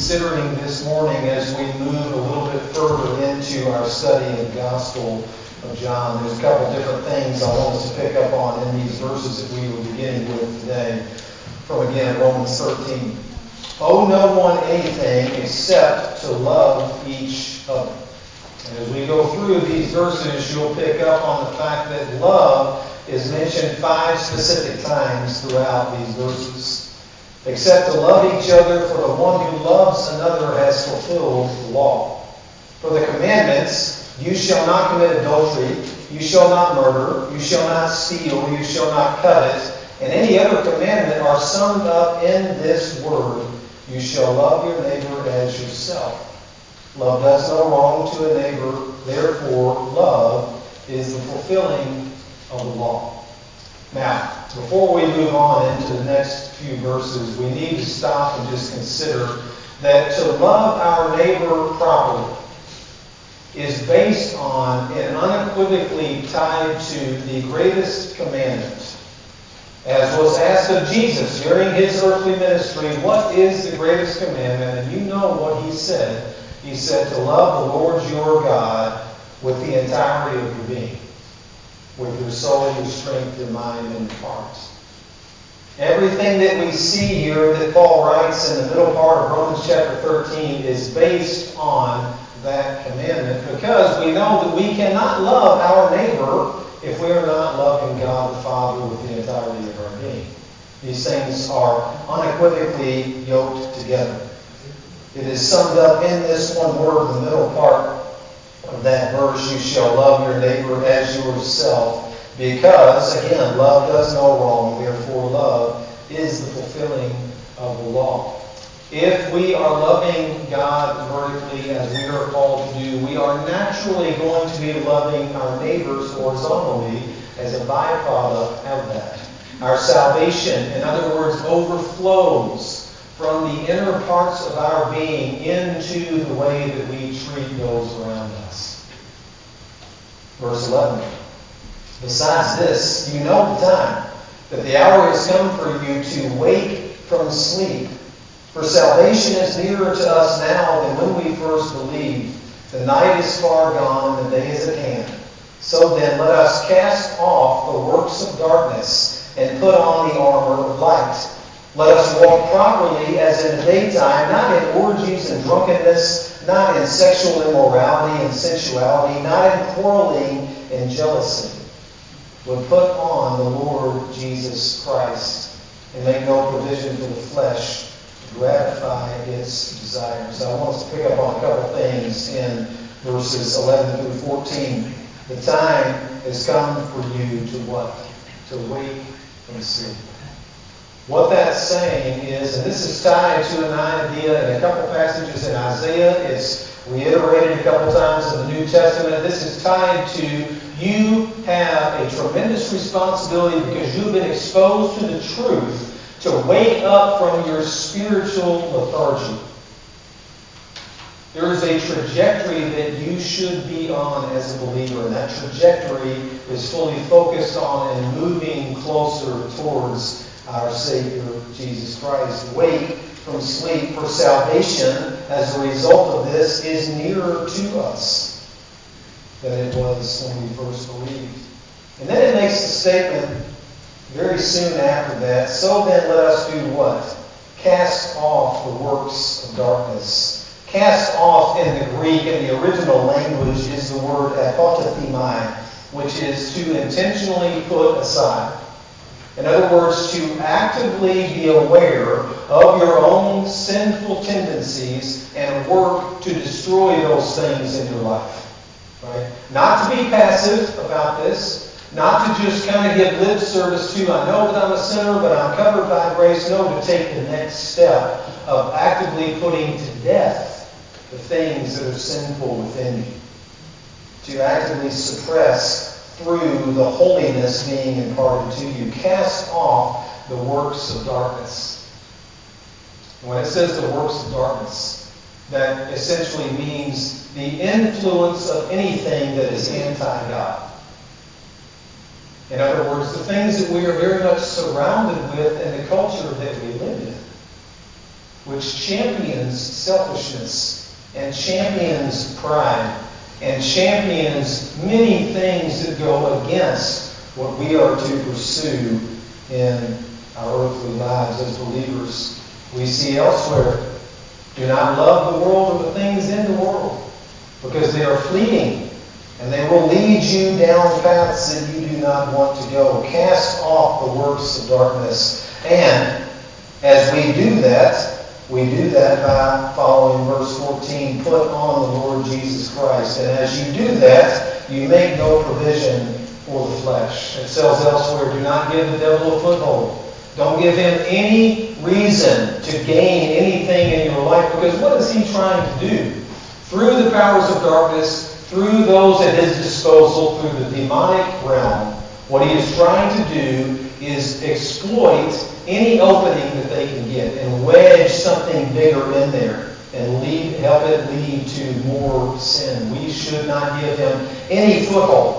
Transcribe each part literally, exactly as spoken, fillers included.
considering this morning as we move a little bit further into our study of the Gospel of John. There's a couple different things I want us to pick up on in these verses that we were beginning with today from, again, Romans thirteen. Owe no one anything except to love each other. And as we go through these verses, you'll pick up on the fact that love is mentioned five specific times throughout these verses. Except to love each other, for the one who loves another has fulfilled the law. For the commandments, you shall not commit adultery, you shall not murder, you shall not steal, you shall not covet, and any other commandment are summed up in this word, you shall love your neighbor as yourself. Love does no wrong to a neighbor, therefore love is the fulfilling of the law. Now, before we move on into the next few verses, we need to stop and just consider that to love our neighbor properly is based on and unequivocally tied to the greatest commandment. As was asked of Jesus during his earthly ministry, what is the greatest commandment? And you know what he said. He said to love the Lord your God with the entirety of your being, with your soul, your strength, your mind, and your heart. Everything that we see here that Paul writes in the middle part of Romans chapter thirteen is based on that commandment, because we know that we cannot love our neighbor if we are not loving God the Father with the entirety of our being. These things are unequivocally yoked together. It is summed up in this one word, the middle part of that verse, you shall love your neighbor as yourself, because, again, love does no wrong, therefore love is the fulfilling of the law. If we are loving God vertically as we are called to do, we are naturally going to be loving our neighbors horizontally as a byproduct of that. Our salvation, in other words, overflows from the inner parts of our being into the way that we treat those around us. Verse eleven. Besides this, you know the time, that the hour has come for you to wake from sleep. For salvation is nearer to us now than when we first believed. The night is far gone and the day is at hand. So then let us cast off the works of darkness and put on the armor of light. Let us walk properly as in the daytime, not in orgies and drunkenness, not in sexual immorality and sensuality, not in quarreling and jealousy. But put on the Lord Jesus Christ and make no provision for the flesh to gratify its desires. I want us to pick up on a couple things in verses eleven through fourteen. The time has come for you to what? To wake from sleep. What that's saying is, and this is tied to an idea in a couple passages in Isaiah, it's reiterated a couple times in the New Testament. This is tied to you have a tremendous responsibility because you've been exposed to the truth to wake up from your spiritual lethargy. There is a trajectory that you should be on as a believer, and that trajectory is fully focused on and moving closer towards our Savior, Jesus Christ. Wake from sleep, for salvation, as a result of this, is nearer to us than it was when we first believed. And then it makes the statement very soon after that, so then let us do what? Cast off the works of darkness. Cast off in the Greek, in the original language, is the word apotathemai, which is to intentionally put aside. In other words, to actively be aware of your own sinful tendencies and work to destroy those things in your life. Right? Not to be passive about this, not to just kind of give lip service to, I know that I'm a sinner, but I'm covered by grace. No, to take the next step of actively putting to death the things that are sinful within you. To actively suppress through the holiness being imparted to you. Cast off the works of darkness. When it says the works of darkness, that essentially means the influence of anything that is anti-God. In other words, the things that we are very much surrounded with in the culture that we live in. which champions selfishness and champions pride and champions many things that go against what we are to pursue in our earthly lives as believers. We see elsewhere, do not love the world or the things in the world, because they are fleeting, and they will lead you down paths that you do not want to go. Cast off the works of darkness. And as we do that, we do that by following verse fourteen, put on the Lord Jesus Christ. And as you do that, you make no provision for the flesh. It says elsewhere, do not give the devil a foothold. Don't give him any reason to gain anything in your life, because what is he trying to do? Through the powers of darkness, through those at his disposal, through the demonic realm, what he is trying to do is exploit any opening that they can get and wedge something bigger in there and lead, help it lead to more sin. We should not give him any foothold.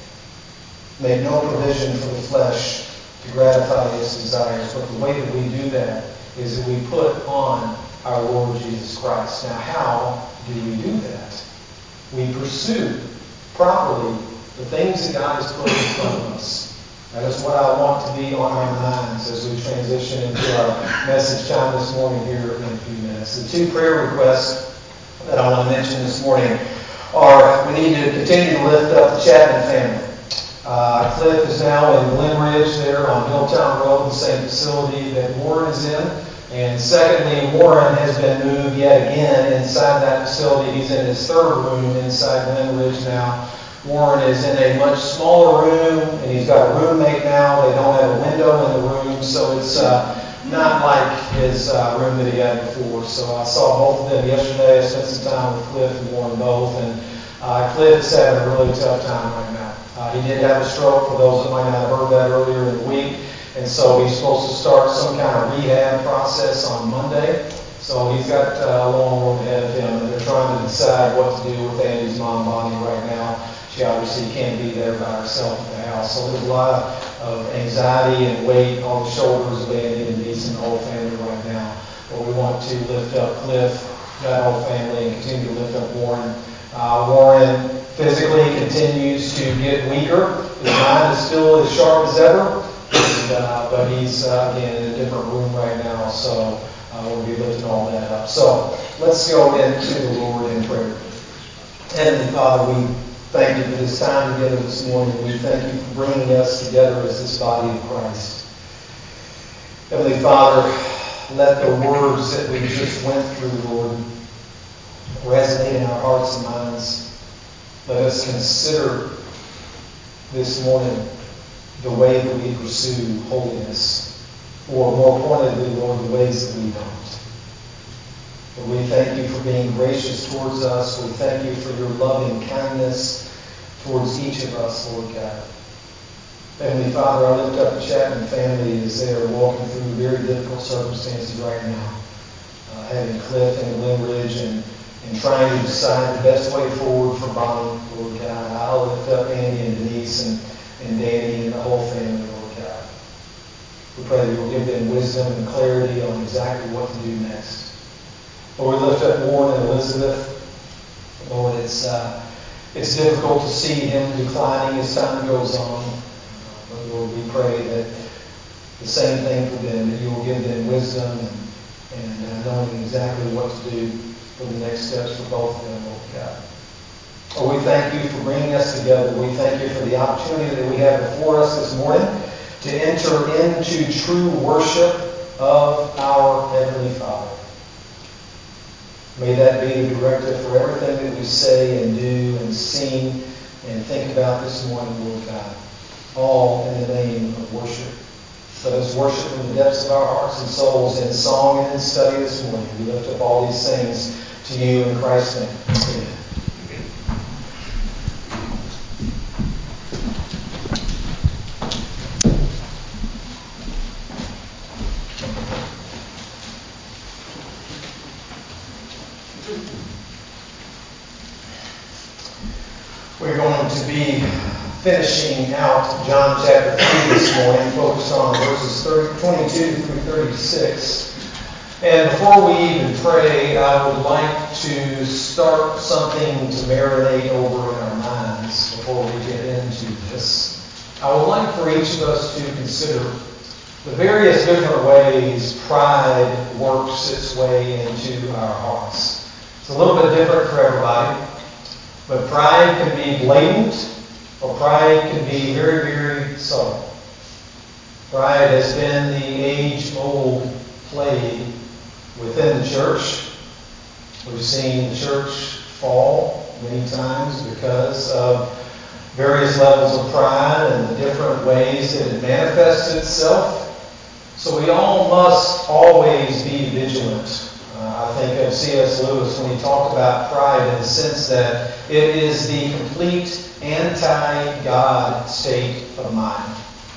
Make no provision for the flesh to gratify its desires. But the way that we do that is that we put on our Lord Jesus Christ. Now, how do we do that? We pursue properly the things that God has put in front of us. That is what I want to be on our minds as we transition into our message time this morning here in a few minutes. The two prayer requests that I want to mention this morning are, we need to continue to lift up the Chapman family. Uh, Cliff is now in Glen Ridge there on Hilltown Road, the same facility that Warren is in. And secondly, Warren has been moved yet again inside that facility. He's in his third room inside Glen Ridge now. Warren is in a much smaller room, and he's got a roommate now. They don't have a window in the room, so it's uh, not like his uh, room that he had before. So I saw both of them yesterday. I spent some time with Cliff and Warren both, and uh, Cliff is having a really tough time right now. Uh, he did have a stroke, for those that might not have heard that earlier in the week. And so he's supposed to start some kind of rehab process on Monday. So he's got uh, a long road ahead of him. And they're trying to decide what to do with Andy's mom, Bonnie, right now. She obviously can't be there by herself at the house. So there's a lot of anxiety and weight on the shoulders of Andy and Denise and the whole family right now. But we want to lift up Cliff, that whole family, and continue to lift up Warren. Uh, Warren physically continues to get weaker. His mind is still as sharp as ever, and, uh, but he's, uh, again, in a different room right now, so uh, we'll be lifting all that up. So let's go into the Lord in prayer. Heavenly Father, we thank you for this time together this morning. We thank you for bringing us together as this body of Christ. Heavenly Father, let the words that we just went through, Lord, resonate in our hearts and minds. Let us consider this morning the way that we pursue holiness, or more pointedly, Lord, the ways that we don't. But we thank you for being gracious towards us. We thank you for your loving kindness towards each of us, Lord God. Heavenly Father, I lift up the Chapman family as they are walking through very difficult circumstances right now. Uh, having Cliff and Glen Ridge and and trying to decide the best way forward for Bonnie, Lord God. I'll lift up Andy and Denise and, and Danny and the whole family, Lord God. We pray that you'll give them wisdom and clarity on exactly what to do next. Lord, we lift up Warren and Elizabeth. Lord, it's uh, it's difficult to see him declining as time goes on. But Lord, we pray that the same thing for them, that you will give them wisdom and, and uh, knowing exactly what to do for the next steps for both of them, Lord God. Lord, we thank you for bringing us together. We thank you for the opportunity that we have before us this morning to enter into true worship of our Heavenly Father. May that be the directive for everything that we say and do and sing and think about this morning, Lord God. All in the name of worship. Let us worship from the depths of our hearts and souls in song and in study this morning. We lift up all these things to you in Christ's name. Amen. We're going to be finishing out John chapter three this morning, focused on verses twenty-two through thirty-six. And before we even pray, I would like to start something to marinate over in our minds before we get into this. I would like for each of us to consider the various different ways pride works its way into our hearts. It's a little bit different for everybody, but pride can be blatant, or pride can be very, very subtle. Pride has been the age-old plague within the church. We've seen the church fall many times because of various levels of pride and the different ways that it manifests itself. So we all must always be vigilant. Uh, I think of C S Lewis when he talked about pride in the sense that it is the complete anti-God state of mind.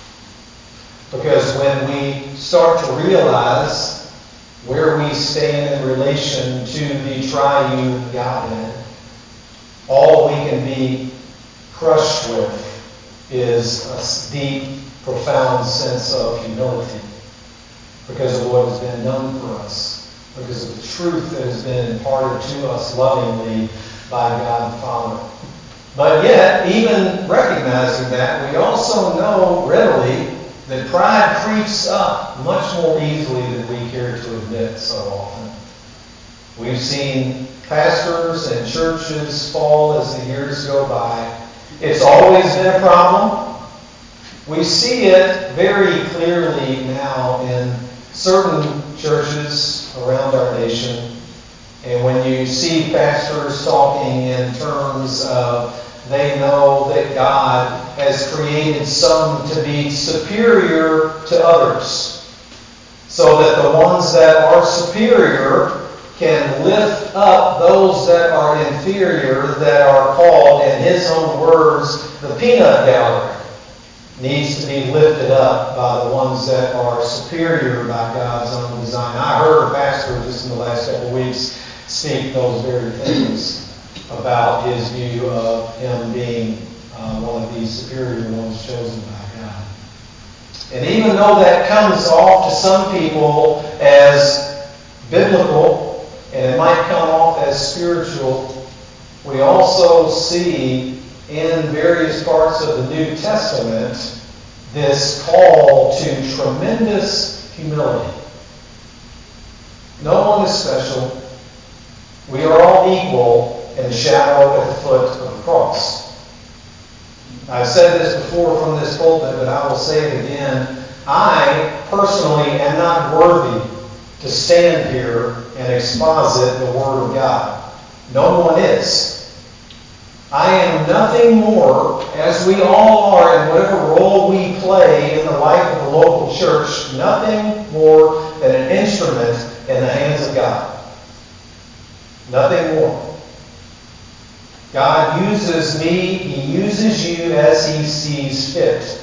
Because when we start to realize where we stand in relation to the triune Godhead, all we can be crushed with is a deep, profound sense of humility because of what has been done for us, because of the truth that has been imparted to us lovingly by God the Father. But yet, even recognizing that, we also know readily that pride creeps up much more easily than we care to admit so often. We've seen pastors and churches fall as the years go by. It's always been a problem. We see it very clearly now in certain churches around our nation. And when you see pastors talking in terms of they know that God has created some to be superior to others, so that the ones that are superior can lift up those that are inferior, that are called, in his own words, the peanut gallery, needs to be lifted up by the ones that are superior by God's own design. I heard a pastor just in the last couple of weeks speak those very things about his view of him being uh, one of these superior ones chosen by God. And even though that comes off to some people as biblical, and it might come off as spiritual, we also see in various parts of the New Testament this call to tremendous humility. No one is special. We are all equal in the shadow at the foot of the cross. I've said this before from this pulpit, but I will say it again. I personally am not worthy to stand here and exposit the Word of God. No one is. I am nothing more, as we all are in whatever role we play in the life of the local church, nothing more than an instrument in the hands of God. Nothing more. God uses me, He uses you as He sees fit.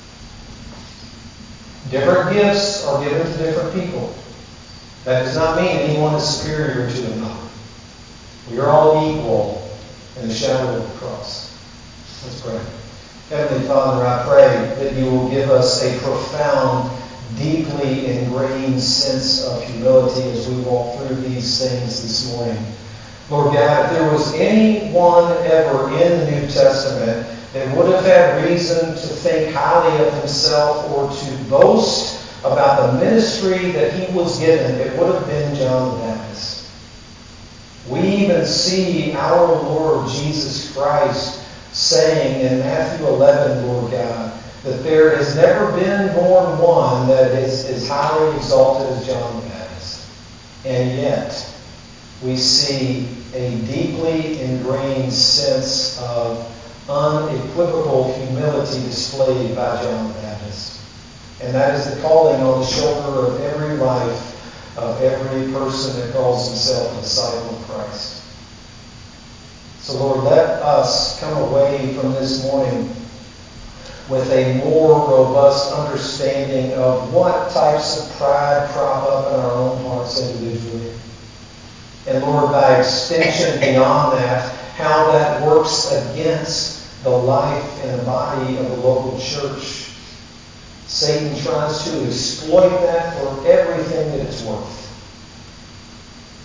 Different gifts are given to different people. That does not mean anyone is superior to another. We are all equal in the shadow of the cross. Let's pray. Heavenly Father, I pray that you will give us a profound, deeply ingrained sense of humility as we walk through these things this morning. Lord God, if there was anyone ever in the New Testament that would have had reason to think highly of himself or to boast about the ministry that he was given, it would have been John the Baptist. We even see our Lord Jesus Christ saying in Matthew eleven, Lord God, that there has never been born one that is as highly exalted as John the Baptist. And yet, we see a deeply ingrained sense of unequivocal humility displayed by John the Baptist. And that is the calling on the shoulder of every life of every person that calls himself a disciple of Christ. So Lord, let us come away from this morning with a more robust understanding of what types of pride crop up in our own hearts individually. And Lord, by extension beyond that, how that works against the life and the body of the local church. Satan tries to exploit that for everything that it's worth.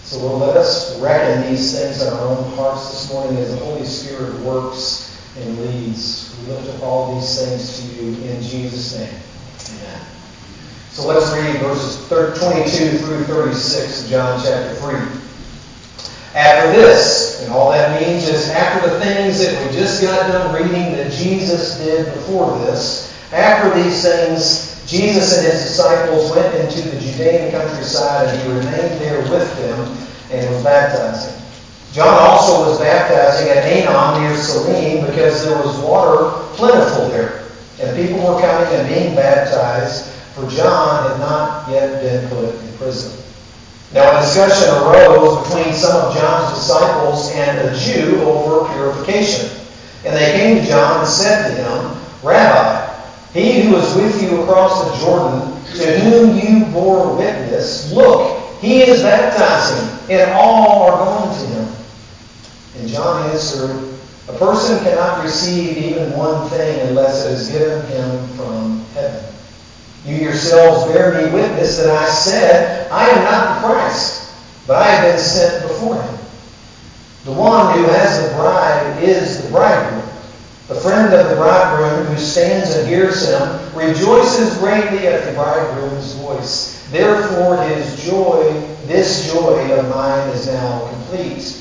So Lord, let us reckon these things in our own hearts this morning as the Holy Spirit works and leads. We lift up all these things to you in Jesus' name. Amen. So let's read verses twenty-two through thirty-six of John chapter three. After this, and all that means is after the things that we just got done reading that Jesus did before this, after these things, Jesus and his disciples went into the Judean countryside, and he remained there with them and was baptizing. John also was baptizing at Aenon near Salim because there was water plentiful there, and people were coming and being baptized, for John had not yet been put in prison. Now a discussion arose between some of John's disciples and a Jew over purification. And they came to John and said to him, Rabbi, he who was with you across the Jordan, to whom you bore witness, look, he is baptizing, and all are going to him. And John answered, a person cannot receive even one thing unless it is given him from heaven. You yourselves bear me witness that I said, I am not the Christ, but I have been sent before him. The one who has the bride is the bridegroom. The friend of the bridegroom who stands and hears him rejoices greatly at the bridegroom's voice. Therefore his joy, this joy of mine is now complete.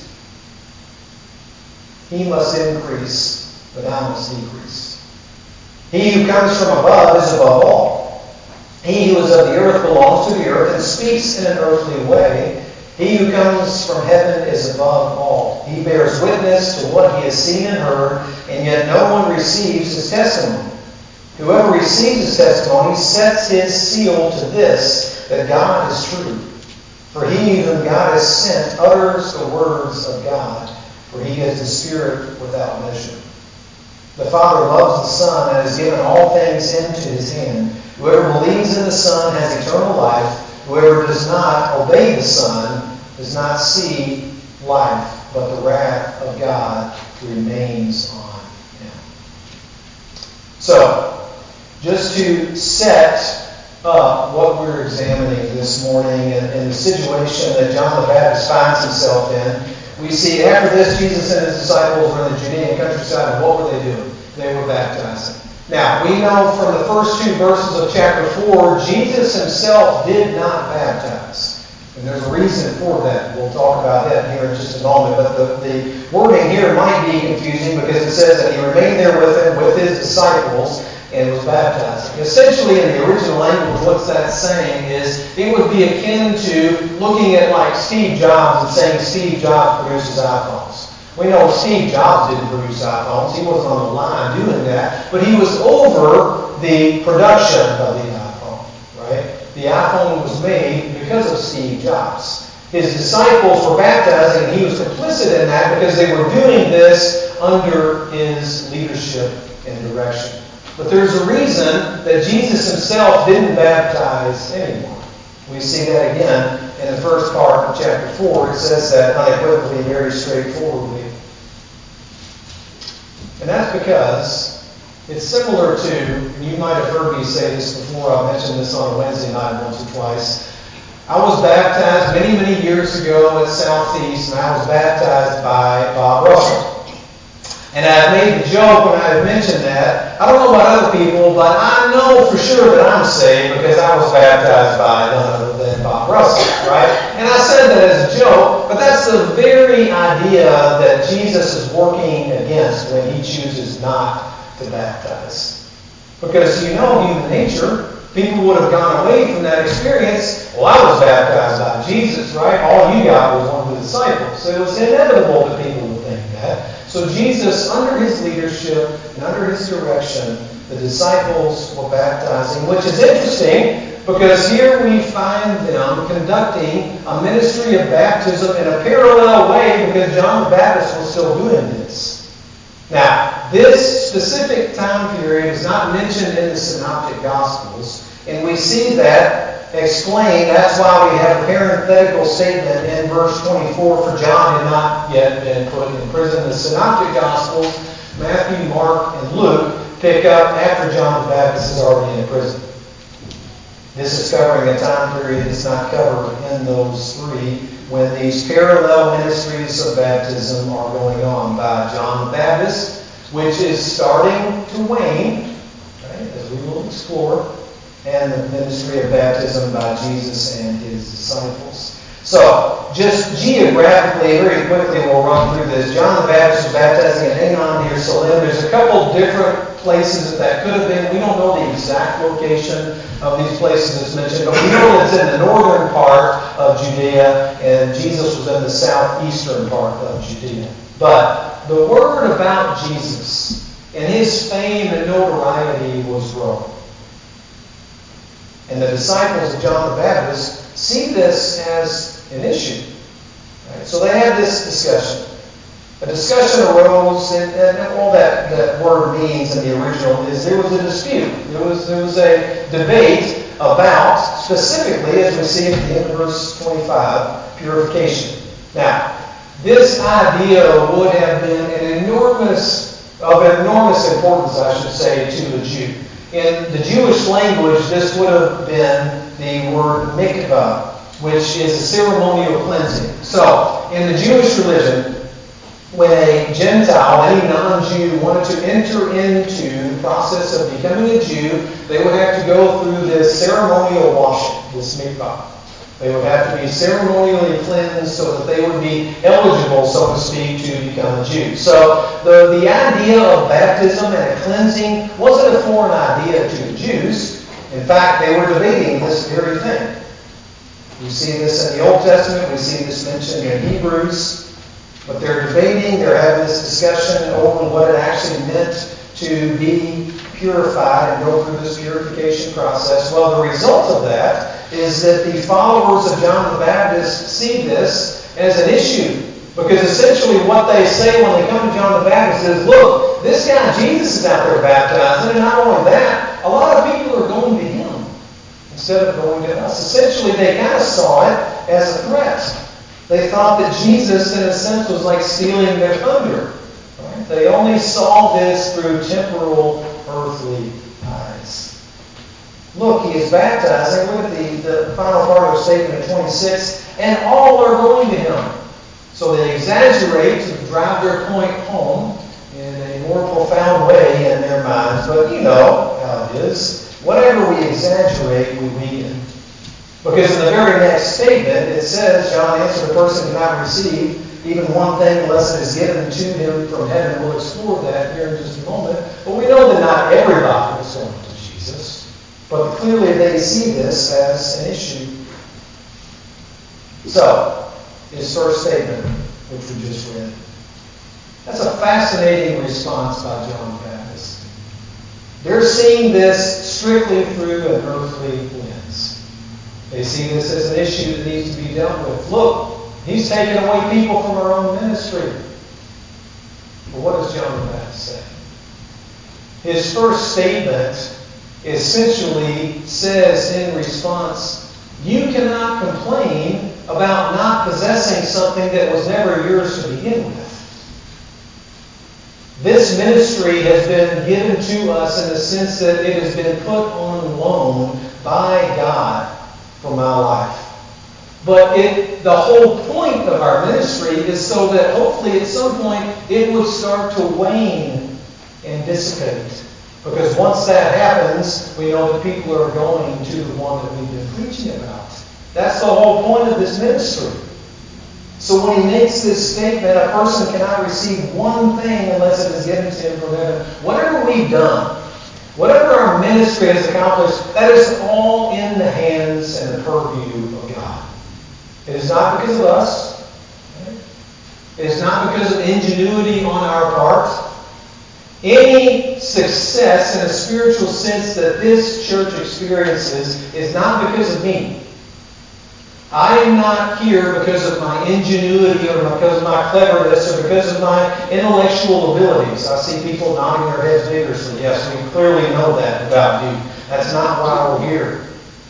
He must increase, but I must decrease. He who comes from above is above all. He who is of the earth belongs to the earth and speaks in an earthly way. He who comes from heaven is above all. He bears witness to what he has seen and heard, and yet no one receives his testimony. Whoever receives his testimony sets his seal to this, that God is true. For he whom God has sent utters the words of God, for he is the Spirit without measure. The Father loves the Son and has given all things into his hand. Whoever believes in the Son has eternal life. Whoever does not obey the Son does not see life, but the wrath of God remains on him. So, just to set up what we're examining this morning and, and the situation that John the Baptist finds himself in, we see after this, Jesus and his disciples were in the Judean countryside, and what were they doing? They were baptizing. Now, we know from the first two verses of chapter four, Jesus himself did not baptize. And there's a reason for that. We'll talk about that here in just a moment. But the, the wording here might be confusing because it says that he remained there with him, with his disciples, and was baptizing. Essentially, in the original language, what's that saying is it would be akin to looking at like Steve Jobs and saying Steve Jobs produces iPhones. We know Steve Jobs didn't produce iPhones. He wasn't on the line doing that. But he was over the production of the iPhone, right? The iPhone was made because of Steve Jobs. His disciples were baptizing, and he was complicit in that because they were doing this under his leadership and direction. But there's a reason that Jesus himself didn't baptize anyone. We see that again in the first part of chapter four. It says that unequivocally, very straightforwardly. And that's because it's similar to, and you might have heard me say this before, I mentioned this on a Wednesday night once or twice. I was baptized many, many years ago at Southeast, and I was baptized by Bob Russell. And I made the joke when I had mentioned that. I don't know about other people, but I know for sure that I'm saved because I was baptized by none other than Bob Russell, right? And I said that as a joke, but that's the very idea that Jesus is working against when he chooses not to baptize. Because you know human nature. People would have gone away from that experience. Well, I was baptized by Jesus, right? All you got was one of the disciples. So it was inevitable that people would think that. So Jesus, under his leadership and under his direction, the disciples were baptizing, which is interesting because here we find them conducting a ministry of baptism in a parallel way because John the Baptist was still doing this. Now, this specific time period is not mentioned in the Synoptic Gospels, and we see that explained. That's why we have a parenthetical statement in verse twenty-four, for John had not yet been put in prison. The Synoptic Gospels, Matthew, Mark, and Luke, pick up after John the Baptist is already in prison. This is covering a time period that's not covered in those three when these parallel ministries of baptism are going on by John the Baptist, which is starting to wane, right, as we will explore, and the ministry of baptism by Jesus and his disciples. So, just geographically, very quickly, we'll run through this. John the Baptist was baptizing in Aenon near Salim. There's a couple different places that that could have been. We don't know the exact location of these places that's mentioned, but we know that it's in the northern part of Judea, and Jesus was in the southeastern part of Judea. But the word about Jesus and his fame and notoriety was growing. And the disciples of John the Baptist see this as an issue. Right? So they had this discussion. A discussion arose, and, and all that, that word means in the original is there was a dispute. There was, there was a debate about, specifically, as we see at the end of verse twenty-five, purification. Now, this idea would have been an enormous, of enormous importance, I should say, to a Jew. In the Jewish language, this would have been the word mikvah, which is a ceremonial cleansing. So, in the Jewish religion, when a Gentile, any non-Jew, wanted to enter into the process of becoming a Jew, they would have to go through this ceremonial washing, this mikvah. They would have to be ceremonially cleansed so that they would be eligible, so to speak, to become a Jew. So the, the idea of baptism and a cleansing wasn't a foreign idea to the Jews. In fact, they were debating this very thing. We see this in the Old Testament. We see this mentioned in Hebrews. But they're debating, they're having this discussion over what it actually meant to be purified and go through this purification process. Well, the result of that is that the followers of John the Baptist see this as an issue. Because essentially what they say when they come to John the Baptist is, look, this guy Jesus is out there baptizing, and not only that, a lot of people are going to him instead of going to us. Essentially, they kind of saw it as a threat. They thought that Jesus, in a sense, was like stealing their thunder. Right? They only saw this through temporal, earthly eyes. Look, he is baptizing. Look at the, the final part of the statement in twenty-six. And all are going to him. So they exaggerate to drive their point home in a more profound way in their minds. But you know how it is. Whatever we exaggerate, we weaken. Because in the very next statement, it says, John answered, a person cannot receive even one thing unless it is given to him from heaven. We'll explore that here in just a moment. But we know that not everybody is going to Jesus. But clearly they see this as an issue. So, his first statement, which we just read. That's a fascinating response by John the Baptist. They're seeing this strictly through an earthly lens. They see this as an issue that needs to be dealt with. Look, he's taking away people from our own ministry. But what does John the Baptist say? His first statement essentially says in response, you cannot complain about not possessing something that was never yours to begin with. This ministry has been given to us in the sense that it has been put on loan by God for my life. But it, the whole point of our ministry is so that hopefully at some point it would start to wane and dissipate. Because once that happens, we know that people are going to the one that we've been preaching about. That's the whole point of this ministry. So when he makes this statement, a person cannot receive one thing unless it is given to him from heaven. Whatever we've done, whatever our ministry has accomplished, that is all in the hands and the purview of God. It is not because of us. It is not because of ingenuity on our part. Any success in a spiritual sense that this church experiences is not because of me. I am not here because of my ingenuity or because of my cleverness or because of my intellectual abilities. I see people nodding their heads vigorously. Yes, we clearly know that about you. That's not why we're here.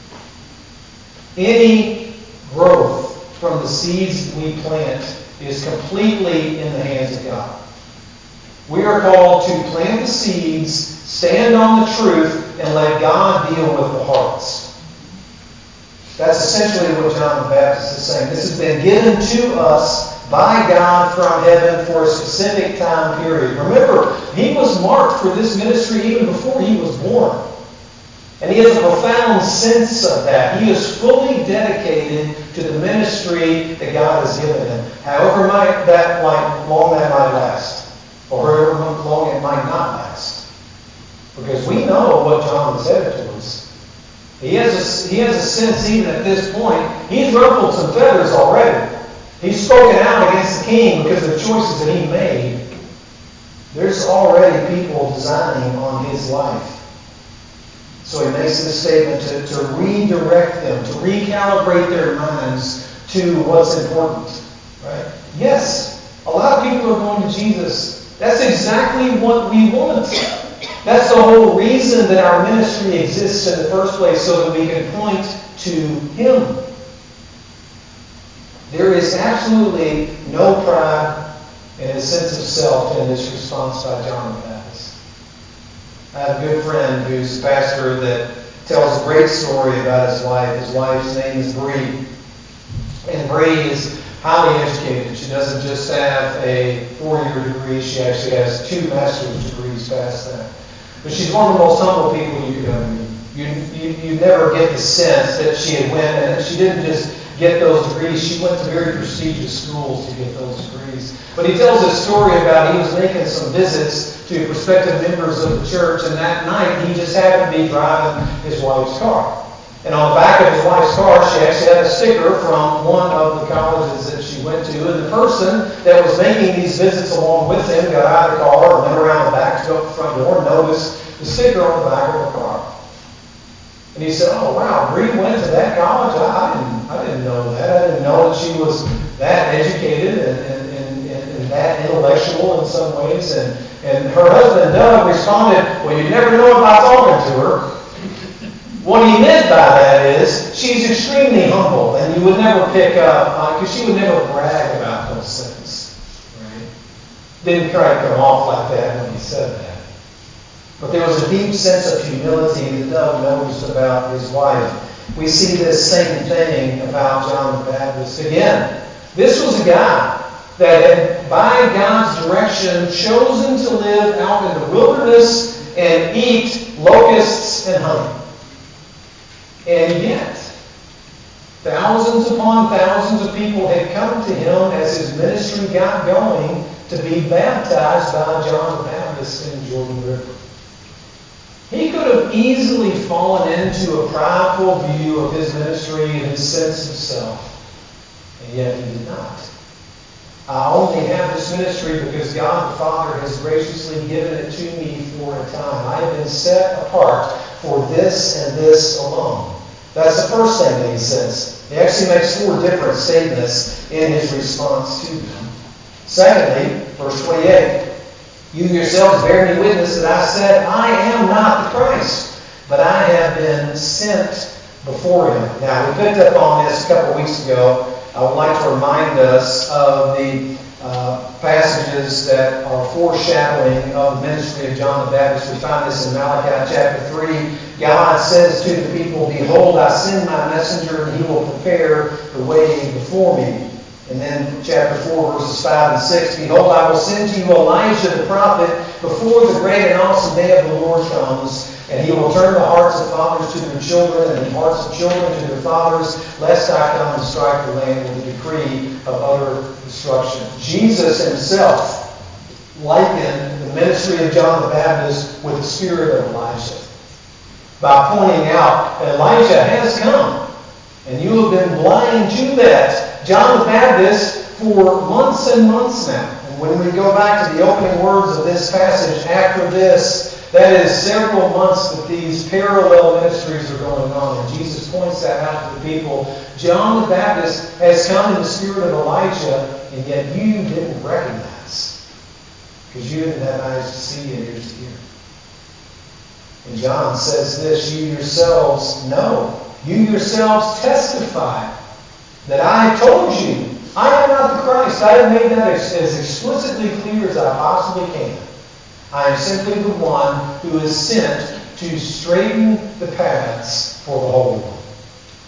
Any growth from the seeds that we plant is completely in the hands of God. We are called to plant the seeds, stand on the truth, and let God deal with the hearts. That's essentially what John the Baptist is saying. This has been given to us by God from heaven for a specific time period. Remember, he was marked for this ministry even before he was born. And he has a profound sense of that. He is fully dedicated to the ministry that God has given him. However might that might, long that might last. Or however long it might not last. Because we know what John is headed towards. He has, a, he has a sense even at this point. He's ruffled some feathers already. He's spoken out against the king because of the choices that he made. There's already people designing on his life. So he makes this statement to, to redirect them, to recalibrate their minds to what's important. Right? Yes, a lot of people are going to Jesus. That's exactly what we want. That's the whole reason that our ministry exists in the first place, so that we can point to him. There is absolutely no pride and a sense of self in this response by John the Baptist. I have a good friend who's a pastor that tells a great story about his wife. His wife's name is Bree. And Bree is highly educated. She doesn't just have a four-year degree. She actually has two master's degrees past that. But she's one of the most humble people you can meet. You, you, you never get the sense that she had went, and she didn't just get those degrees. She went to very prestigious schools to get those degrees. But he tells this story about he was making some visits to prospective members of the church, and that night he just happened to be driving his wife's car. And on the back of his wife's car, she actually had a sticker from one of the colleges that she went to. And the person that was making these visits along with him got out of the car and went around the back to go up the front door and noticed the sticker on the back of the car. And he said, "Oh, wow, Bree went to that college? I, I didn't I didn't know that. I didn't know that she was that educated and, and, and, and that intellectual in some ways." And, and her husband, Doug, responded, "Well, you never know about talking to her." What he meant by that is she's extremely humble, and you would never pick up, because uh, she would never brag about those things. Right? Didn't quite come off like that when he said that. But there was a deep sense of humility that Doug noticed about his wife. We see this same thing about John the Baptist. Again, this was a guy that had, by God's direction, chosen to live out in the wilderness and eat locusts and honey. And yet, thousands upon thousands of people had come to him as his ministry got going to be baptized by John the Baptist in the Jordan River. He could have easily fallen into a prideful view of his ministry and his sense of self, and yet he did not. I only have this ministry because God the Father has graciously given it to me for a time. I have been set apart for this and this alone. That's the first thing that he says. He actually makes four different statements in his response to them. Secondly, verse twenty-eight, "You yourselves bear me witness that I said, I am not the Christ, but I have been sent before him." Now, we picked up on this a couple weeks ago. I would like to remind us of the uh, passages that are foreshadowing of the ministry of John the Baptist. We find this in Malachi chapter three. God says to the people, "Behold, I send my messenger, and he will prepare the way before me." And then chapter four, verses five and six, "Behold, I will send to you Elijah the prophet before the great and awesome day of the Lord comes. And he will turn the hearts of fathers to their children, and the hearts of children to their fathers, lest I come and strike the land with a decree of utter destruction." Jesus himself likened the ministry of John the Baptist with the spirit of Elijah, by pointing out that Elijah has come, and you have been blind to that. John the Baptist, for months and months now, and when we go back to the opening words of this passage, after this, that is several months that these parallel ministries are going on. And Jesus points that out to the people. John the Baptist has come in the spirit of Elijah, and yet you didn't recognize, because you didn't have eyes to see and ears to hear. And John says this, "You yourselves know, you yourselves testify that I have told you, I am not the Christ." I have made that as, as explicitly clear as I possibly can. I am simply the one who is sent to straighten the paths for the Holy One,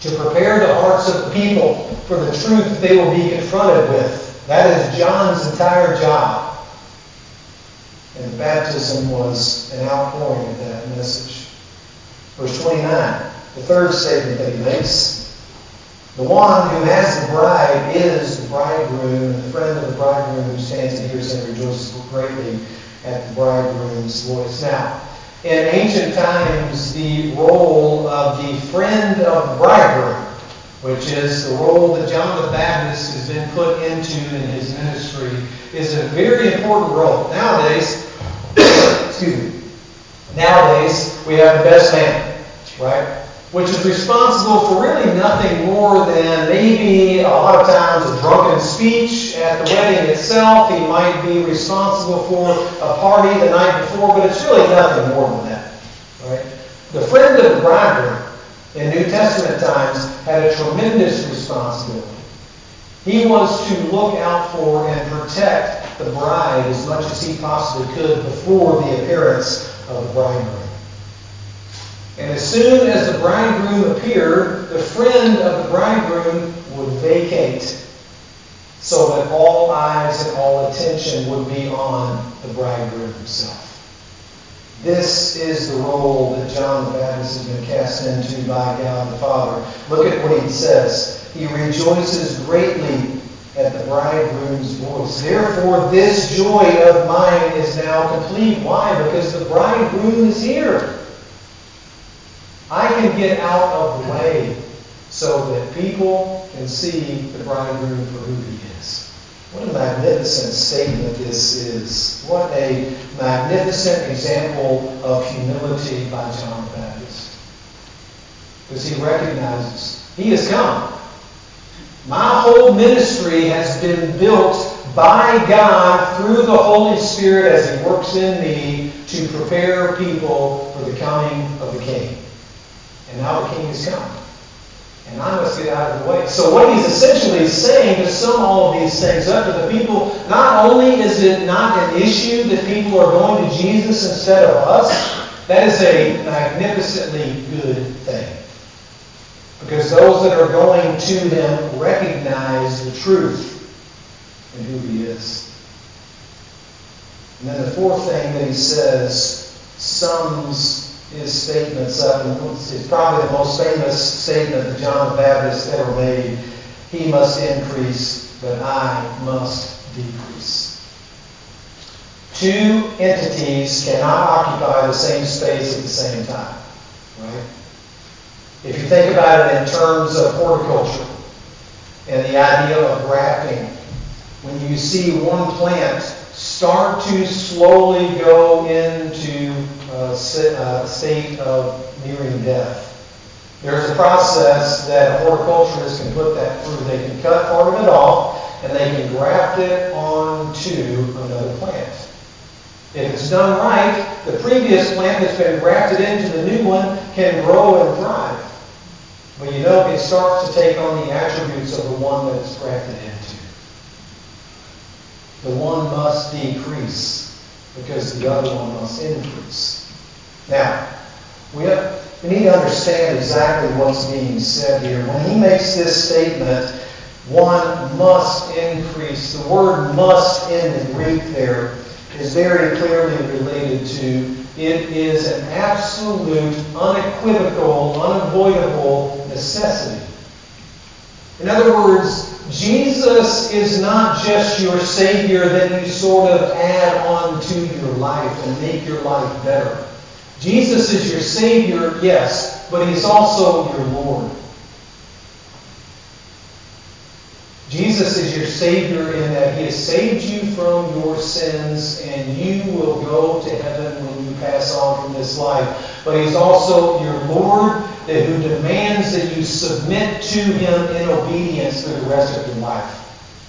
to prepare the hearts of the people for the truth that they will be confronted with. That is John's entire job. And the baptism was an outpouring of that message. Verse twenty-nine, the third statement that he makes. The one who has the bride is the bridegroom, and the friend of the bridegroom who stands and hears him rejoices greatly at the bridegroom's voice. Now, in ancient times, the role of the friend of the bridegroom, which is the role that John the Baptist has been put into in his ministry, is a very important role. Nowadays, excuse me, nowadays we have the best man, right? Which is responsible for really nothing more than maybe a lot of times a drunken speech at the wedding itself. He might be responsible for a party the night before, but it's really nothing more than that, right? The friend of the bridegroom in New Testament times had a tremendous responsibility. He was to look out for and protect the bride as much as he possibly could before the appearance of the bridegroom. And as soon as the bridegroom appeared, the friend of the bridegroom would vacate so that all eyes and all attention would be on the bridegroom himself. This is the role that John the Baptist has been cast into by God the Father. Look at what he says. He rejoices greatly at the bridegroom's voice. Therefore, this joy of mine is now complete. Why? Because the bridegroom is here. I can get out of the way so that people can see the bridegroom for who he is. What a magnificent statement this is. What a magnificent example of humility by John the Baptist. Because he recognizes he has come. My whole ministry has been built by God through the Holy Spirit as he works in me to prepare people for the coming of the King. And now the King has come. And I must get out of the way. So what he's essentially saying, to sum all of these things up to the people, not only is it not an issue that people are going to Jesus instead of us, that is a magnificently good thing. Because those that are going to him recognize the truth in who he is. And then the fourth thing that he says sums his statements up, and it's probably the most famous statement that John the Baptist ever made. He must increase, but I must decrease. Two entities cannot occupy the same space at the same time, right? If you think about it in terms of horticulture and the idea of grafting, when you see one plant start to slowly go into a state of nearing death, there's a process that a horticulturist can put that through. They can cut part of it off and they can graft it onto another plant. If it's done right, the previous plant that's been grafted into the new one can grow and thrive. But you know, it starts to take on the attributes of the one that it's grafted into. The one must decrease because the other one must increase. Now, we, have, we need to understand exactly what's being said here. When he makes this statement, one must increase. The word must in the Greek there is very clearly related to it is an absolute, unequivocal, unavoidable necessity. In other words, Jesus is not just your Savior that you sort of add on to your life and make your life better. Jesus is your Savior, yes, but He's also your Lord. Jesus is your Savior in that He has saved you from your sins and you will go to heaven when you pass on from this life. But He's also your Lord that who demands that you submit to Him in obedience for the rest of your life.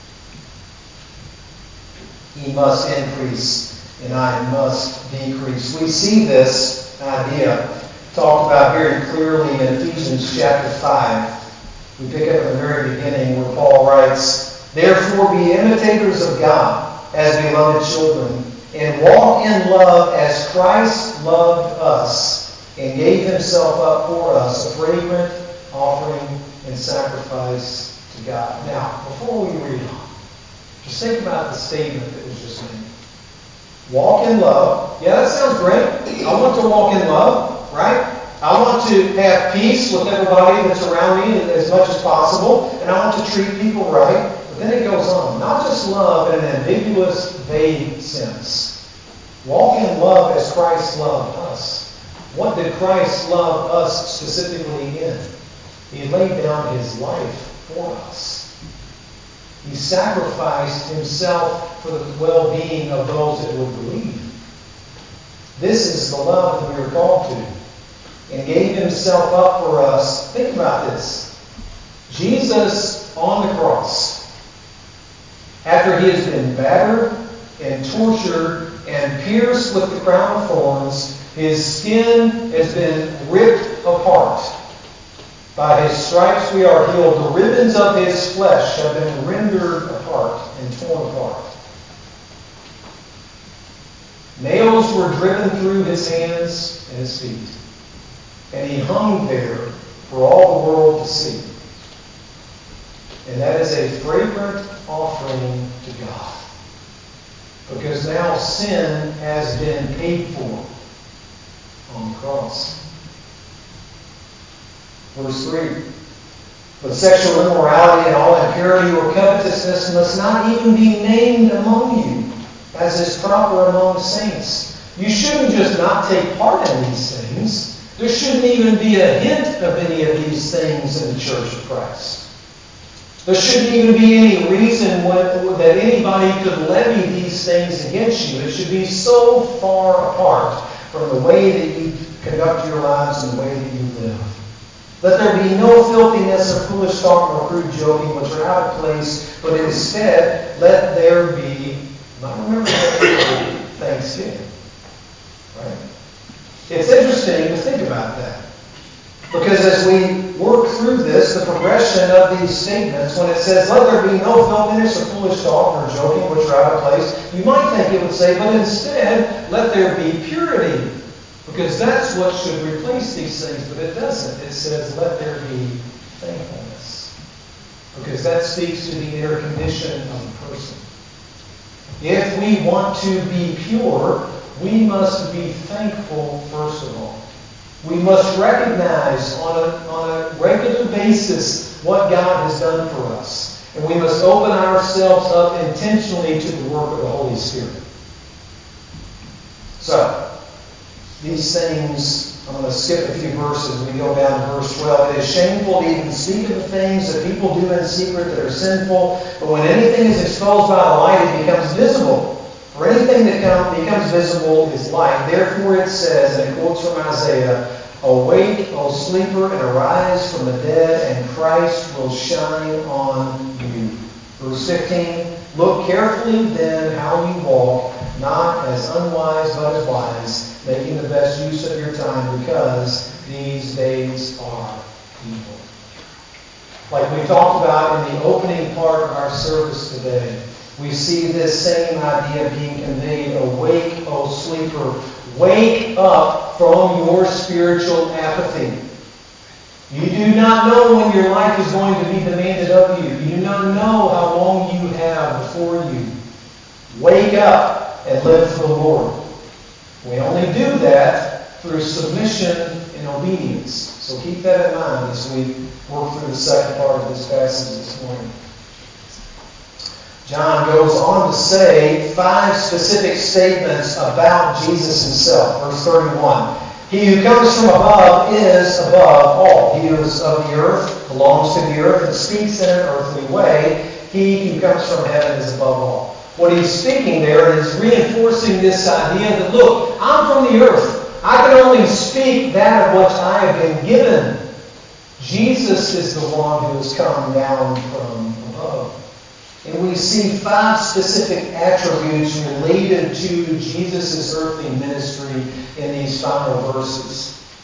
He must increase and I must decrease. We see this idea talked about very clearly in Ephesians chapter five. We pick up at the very beginning where Paul writes, "Therefore be imitators of God as beloved children, and walk in love as Christ loved us, and gave Himself up for us, a fragrant offering and sacrifice to God. Now, before we read on, just think about the statement that was just made. Walk in love. Yeah, that sounds great. I want to walk in love, right? I want to have peace with everybody that's around me as much as possible, and I want to treat people right. But then it goes on. Not just love in an ambiguous, vague sense. Walk in love as Christ loved us. What did Christ love us specifically in? He laid down His life for us. He sacrificed Himself for the well-being of those that would believe. This is the love that we are called to. And gave Himself up for us. Think about this. Jesus on the cross, after He has been battered and tortured and pierced with the crown of thorns, His skin has been ripped apart. By His stripes we are healed. The ribbons of His flesh have been rendered apart and torn apart. Nails were driven through His hands and His feet. And He hung there for all the world to see. And that is a fragrant offering to God. Because now sin has been paid for on the cross. Verse three. But sexual immorality and all impurity or covetousness must not even be named among you, as is proper among the saints. You shouldn't just not take part in these things. There shouldn't even be a hint of any of these things in the Church of Christ. There shouldn't even be any reason what, that anybody could levy these things against you. It should be so far apart from the way that you conduct your lives and the way that you live. Let there be no filthiness or foolish talk or crude joking, which are out of place, but instead let there be, I remember Thanksgiving. Right? It's interesting to think about that. Because as we work through this, the progression of these statements, when it says, let there be no filthiness or foolish talk or joking, which are out of place, you might think it would say, but instead, let there be purity. Because that's what should replace these things, but it doesn't. It says, let there be thankfulness. Because that speaks to the inner condition of the person. If we want to be pure, we must be thankful first of all. We must recognize on a, on a regular basis what God has done for us. And we must open ourselves up intentionally to the work of the Holy Spirit. So, these things, I'm going to skip a few verses and we go down to verse twelve. It is shameful to even speak of the things that people do in secret that are sinful, but when anything is exposed by the light, it becomes visible. For anything that come, becomes visible is light. Therefore it says, and it quotes from Isaiah, awake, O sleeper, and arise from the dead, and Christ will shine on you. Verse fifteen, look carefully then how you walk, not as unwise but as wise, making the best use of your time, because these days are evil. Like we talked about in the opening part of our service today, we see this same idea being conveyed. Awake, O sleeper. Wake up from your spiritual apathy. You do not know when your life is going to be demanded of you. You do not know how long you have before you. Wake up and live for the Lord. We only do that through submission and obedience. So keep that in mind as we work through the second part of this passage this morning. John goes on to say five specific statements about Jesus himself. Verse thirty-one. He who comes from above is above all. He who is of the earth belongs to the earth and speaks in an earthly way. He who comes from heaven is above all. What he's speaking there is reinforcing this idea that, look, I'm from the earth. I can only speak that of which I have been given. Jesus is the one who has come down from above. And we see five specific attributes related to Jesus' earthly ministry in these final verses.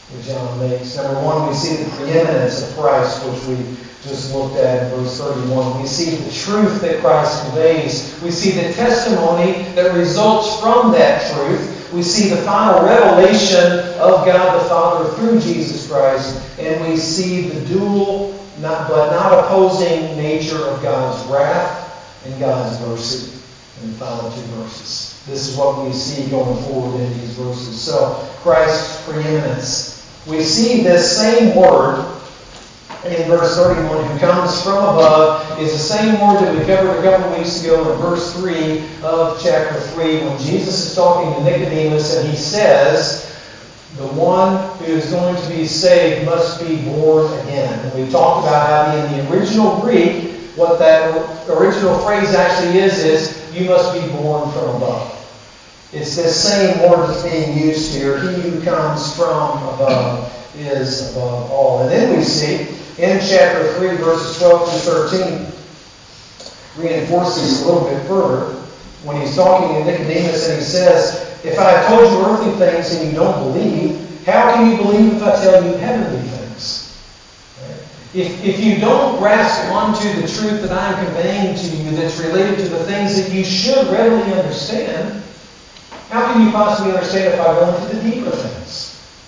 that John makes. Number one, we see the preeminence of Christ, which we just looked at in verse thirty-one. We see the truth that Christ conveys. We see the testimony that results from that truth. We see the final revelation of God the Father through Jesus Christ. And we see the dual, not, but not opposing nature of God's wrath and God's mercy in the final two verses. This is what we see going forward in these verses. So, Christ's preeminence. We see this same word in verse thirty-one, who comes from above, is the same word that we covered a couple of weeks ago in verse three of chapter three, when Jesus is talking to Nicodemus and he says, the one who is going to be saved must be born again. And we talked about how in the original Greek, what that original phrase actually is, is you must be born from above. It's this same word that's being used here. He who comes from above is above all. And then we see in chapter three, verses twelve through thirteen, reinforces a little bit further when he's talking to Nicodemus and he says, if I have told you earthly things and you don't believe, how can you believe if I tell you heavenly things? Right? If, if you don't grasp onto the truth that I'm conveying to you that's related to the things that you should readily understand, how can you possibly understand if I go into the deeper things?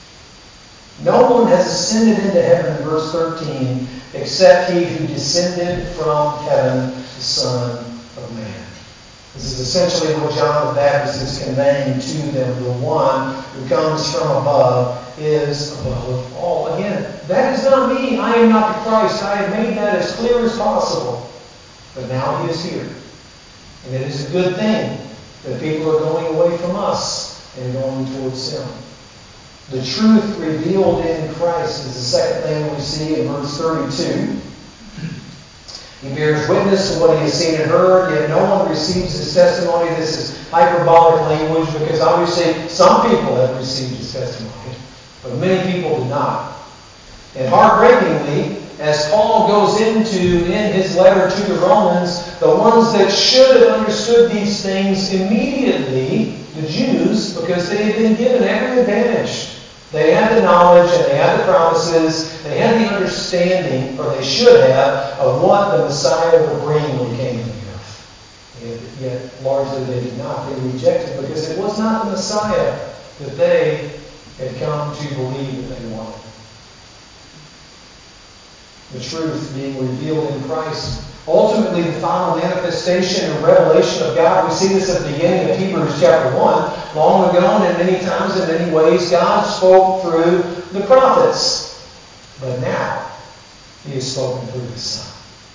No one has ascended into heaven, in verse thirteen, except he who descended from heaven, the Son of Man. This is essentially what John the Baptist is conveying to them. The one who comes from above is above all. Again, that is not me. I am not the Christ. I have made that as clear as possible. But now he is here. And it is a good thing that people are going away from us and going towards him. The truth revealed in Christ is the second thing that we see in verse thirty-two. He bears witness to what he has seen and heard, yet no one receives his testimony. This is hyperbolic language because obviously some people have received his testimony, but many people did not. And heartbreakingly, as Paul goes into in his letter to the Romans, the ones that should have understood these things immediately, the Jews, because they had been given every advantage. They had the knowledge and they had the promises. They had the understanding, or they should have, of what the Messiah would bring when he came to the earth. And yet, largely they did not. They rejected because it was not the Messiah that they had come to believe that they wanted. The truth being revealed in Christ. Ultimately, the final manifestation and revelation of God. We see this at the beginning of Hebrews chapter one. Long ago and many times in many ways, God spoke through the prophets. But now, he has spoken through his Son.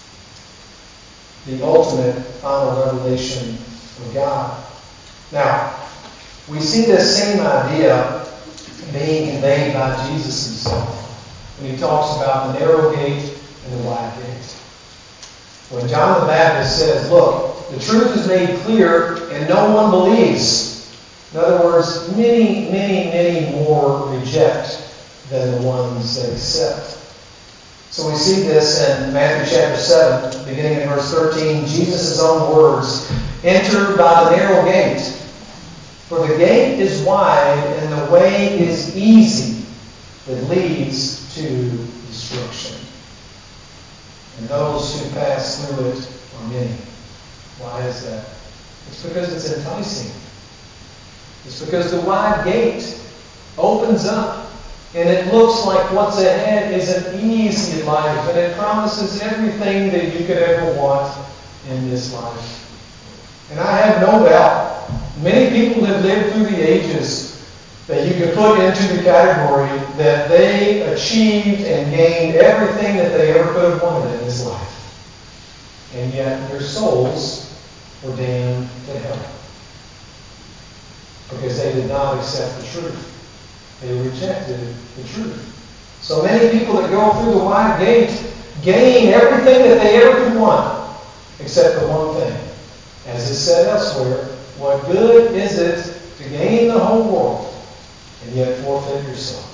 The ultimate final revelation of God. Now, we see this same idea being conveyed by Jesus himself when he talks about the narrow gate and the wide gate. When John the Baptist says, look, the truth is made clear and no one believes. In other words, many, many, many more reject than the ones that accept. So we see this in Matthew chapter seven, beginning in verse thirteen, Jesus' own words, enter by the narrow gate, for the gate is wide and the way is easy that leads to destruction. And those who pass through it are many. Why is that? It's because it's enticing. It's because the wide gate opens up and it looks like what's ahead is an easy life and it promises everything that you could ever want in this life. And I have no doubt many people have lived through the ages that you could put into the category that they achieved and gained everything that they ever could have wanted in this life. And yet their souls were damned to hell. Because they did not accept the truth. They rejected the truth. So many people that go through the wide gate gain everything that they ever could want, except the one thing. As is said elsewhere, what good is it to gain the whole world and yet forfeit your soul?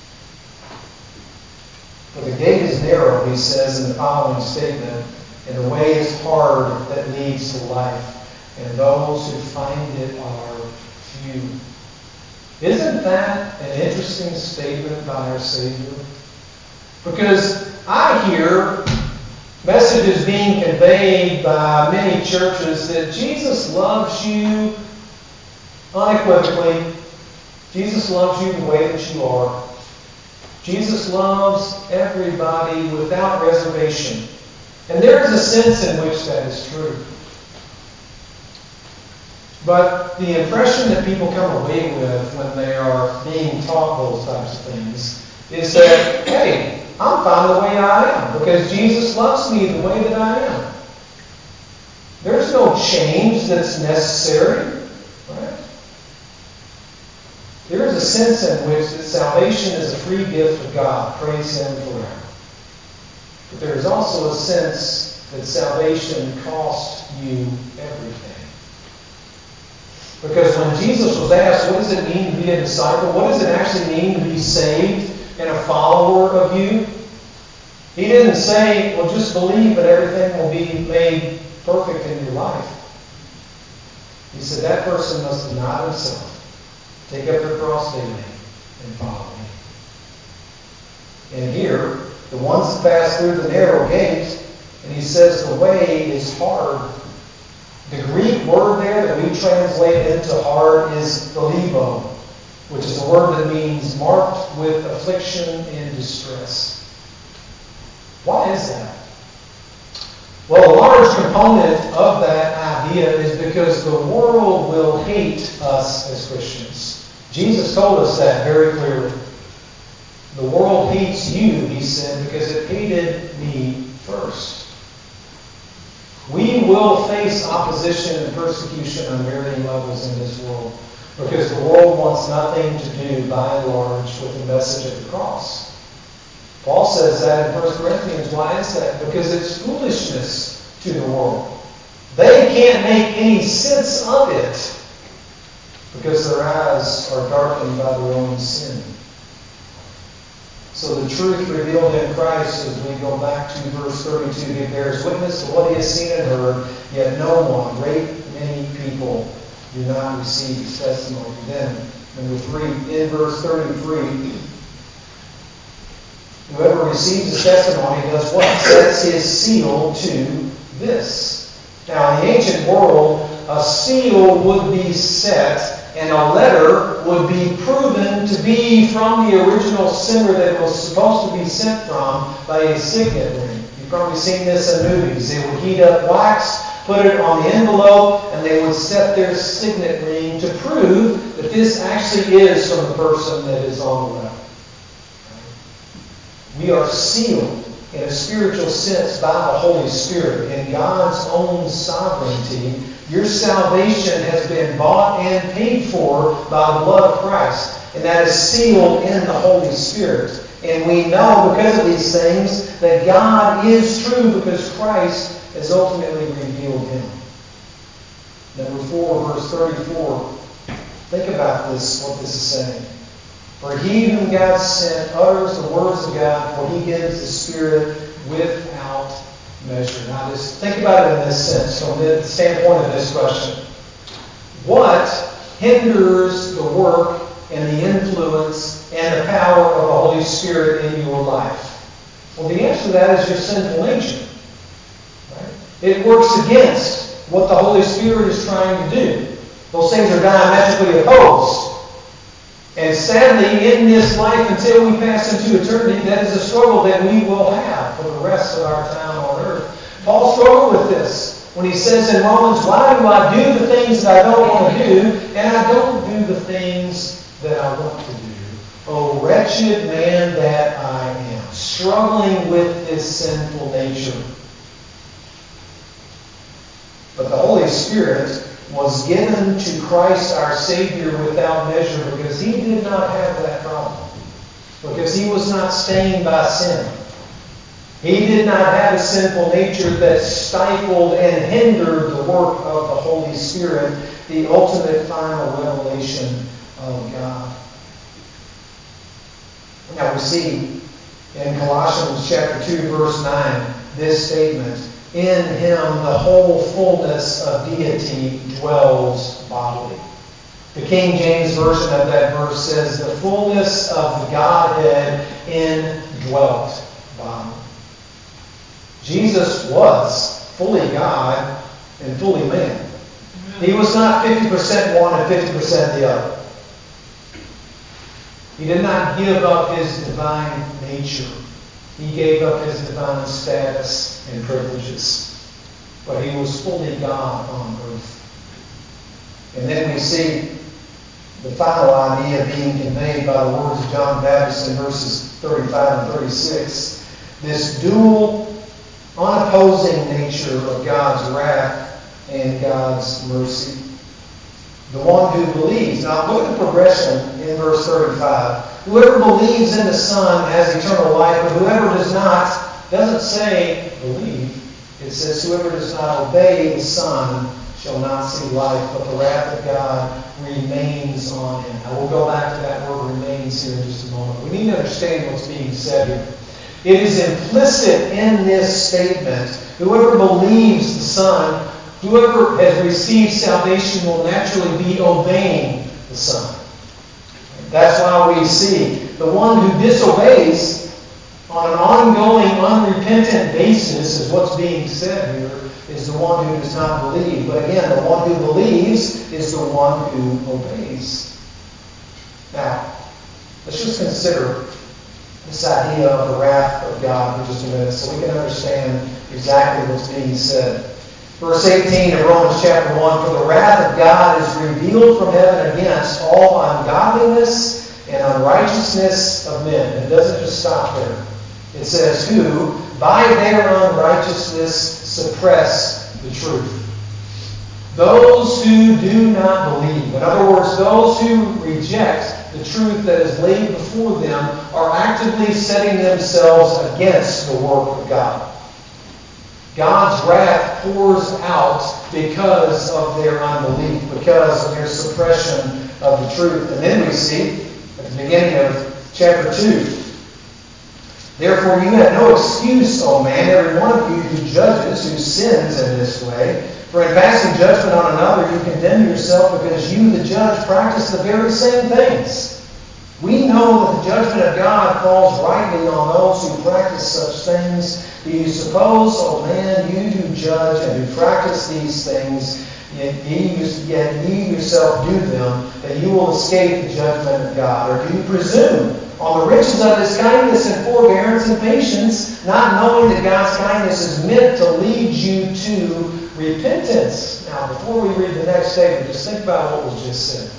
For the gate is narrow, he says in the following statement, and the way is hard that leads to life, and those who find it are few. Isn't that an interesting statement by our Savior? Because I hear messages being conveyed by many churches that Jesus loves you unequivocally. Jesus loves you the way that you are. Jesus loves everybody without reservation. And there is a sense in which that is true. But the impression that people come away with when they are being taught those types of things is that, hey, I'm fine the way I am because Jesus loves me the way that I am. There's no change that's necessary, right? There is a sense in which that salvation is a free gift of God. Praise Him forever. But there is also a sense that salvation costs you everything. Because when Jesus was asked, what does it mean to be a disciple? What does it actually mean to be saved and a follower of you? He didn't say, well, just believe and everything will be made perfect in your life. He said, that person must deny himself, take up their cross daily, and follow me. And here, the ones that pass through the narrow gate, and he says the way is hard. The Greek word there that we translate into hard is thalibo, which is a word that means marked with affliction and distress. Why is that? Well, a large component of that idea is because the world will hate us as Christians. Jesus told us that very clearly. The world hates you, he said, because it hated me first. We will face opposition and persecution on varying levels in this world because the world wants nothing to do, by and large, with the message of the cross. Paul says that in First Corinthians. Why is that? Because it's foolishness to the world. They can't make any sense of it because their eyes are darkened by their own sin. So the truth revealed in Christ, as we go back to verse thirty-two, he bears witness to what he has seen and heard, yet no one, great many people, do not receive his testimony. Then, number three, in verse thirty-three, whoever receives his testimony does what? Sets his seal to this. Now, in the ancient world, a seal would be set, and a letter would be proven to be from the original sender that it was supposed to be sent from by a signet ring. You've probably seen this in movies. They would heat up wax, put it on the envelope, and they would set their signet ring to prove that this actually is from the person that is on the letter. We are sealed in a spiritual sense by the Holy Spirit in God's own sovereignty. Your salvation has been bought and paid for by the blood of Christ, and that is sealed in the Holy Spirit. And we know because of these things that God is true because Christ has ultimately revealed Him. Number four, verse thirty-four. Think about this, what this is saying. For he whom God sent utters the words of God, for he gives the Spirit without measure. Now just think about it in this sense, from the standpoint of this question. What hinders the work and the influence and the power of the Holy Spirit in your life? Well, the answer to that is your sinful nature. Right? It works against what the Holy Spirit is trying to do. Those things are diametrically opposed. And sadly, in this life, until we pass into eternity, that is a struggle that we will have for the rest of our time on earth. Paul struggled with this when he says in Romans, why do I do the things that I don't want to do, and I don't do the things that I want to do? Oh, wretched man that I am, struggling with this sinful nature. But the Holy Spirit was given to Christ our Savior without measure because he did not have that problem. Because he was not stained by sin. He did not have a sinful nature that stifled and hindered the work of the Holy Spirit, the ultimate final revelation of God. Now we see in Colossians chapter two, verse nine, this statement. In him the whole fullness of deity dwells bodily. The King James Version of that verse says, the fullness of the Godhead indwelt bodily. Jesus was fully God and fully man. He was not fifty percent one and fifty percent the other. He did not give up his divine nature. He gave up his divine status and privileges. But he was fully God on earth. And then we see the final idea being conveyed by the words of John the Baptist in verses thirty-five and thirty-six. This dual, unopposing nature of God's wrath and God's mercy. The one who believes. Now look at the progression in verse thirty-five. Whoever believes in the Son has eternal life, but whoever does not, doesn't say believe. It says whoever does not obey the Son shall not see life, but the wrath of God remains on him. Now we'll go back to that word remains here in just a moment. We need to understand what's being said here. It is implicit in this statement, whoever believes the Son, whoever has received salvation will naturally be obeying the Son. That's why we see the one who disobeys on an ongoing, unrepentant basis is what's being said here, is the one who does not believe. But again, the one who believes is the one who obeys. Now, let's just consider this idea of the wrath of God for just a minute so we can understand exactly what's being said. Verse eighteen of Romans chapter one, for the wrath of God is revealed from heaven against all ungodliness and unrighteousness of men. It doesn't just stop there. It says, who by their unrighteousness suppress the truth. Those who do not believe, in other words, those who reject the truth that is laid before them, are actively setting themselves against the work of God. God's wrath pours out because of their unbelief, because of their suppression of the truth. And then we see, at the beginning of chapter two, therefore you have no excuse, O man, every one of you who judges, who sins in this way. For in passing judgment on another, you condemn yourself, because you, the judge, practice the very same things. We know that the judgment of God falls rightly on those who practice such things. Do you suppose, O man, you who judge and who practice these things, yet ye, yet ye yourself do them, that you will escape the judgment of God? Or do you presume on the riches of his kindness and forbearance and patience, not knowing that God's kindness is meant to lead you to repentance? Now, before we read the next statement, just think about what was just said.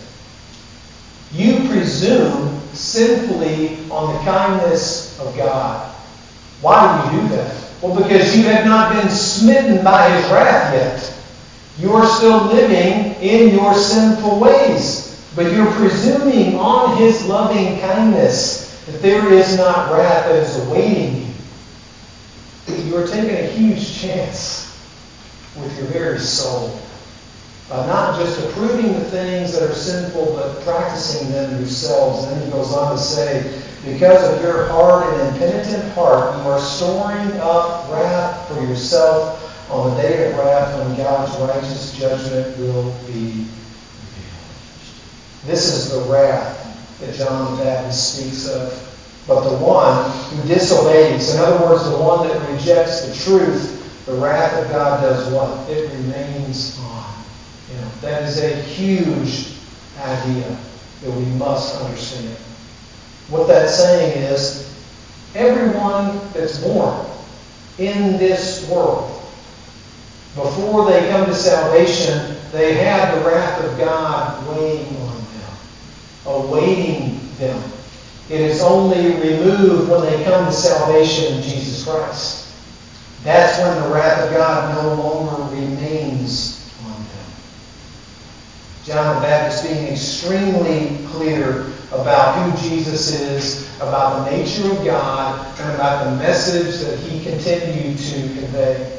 You presume sinfully on the kindness of God. Why do you do that? Well, because you have not been smitten by his wrath yet. You are still living in your sinful ways. But you're presuming on his loving kindness that there is not wrath that is awaiting you. You are taking a huge chance with your very soul. By not just approving the things that are sinful, but practicing them yourselves. And then he goes on to say, because of your hard and impenitent heart, you are storing up wrath for yourself on the day of wrath when God's righteous judgment will be revealed. This is the wrath that John the Baptist speaks of. But the one who disobeys, in other words, the one that rejects the truth, the wrath of God does what? It remains on. You know, that is a huge idea that we must understand. What that's saying is, everyone that's born in this world, before they come to salvation, they have the wrath of God weighing on them, awaiting them. It is only removed when they come to salvation in Jesus Christ. That's when the wrath of God no longer remains on them. John the Baptist being extremely clear about who Jesus is, about the nature of God, and about the message that he continued to convey.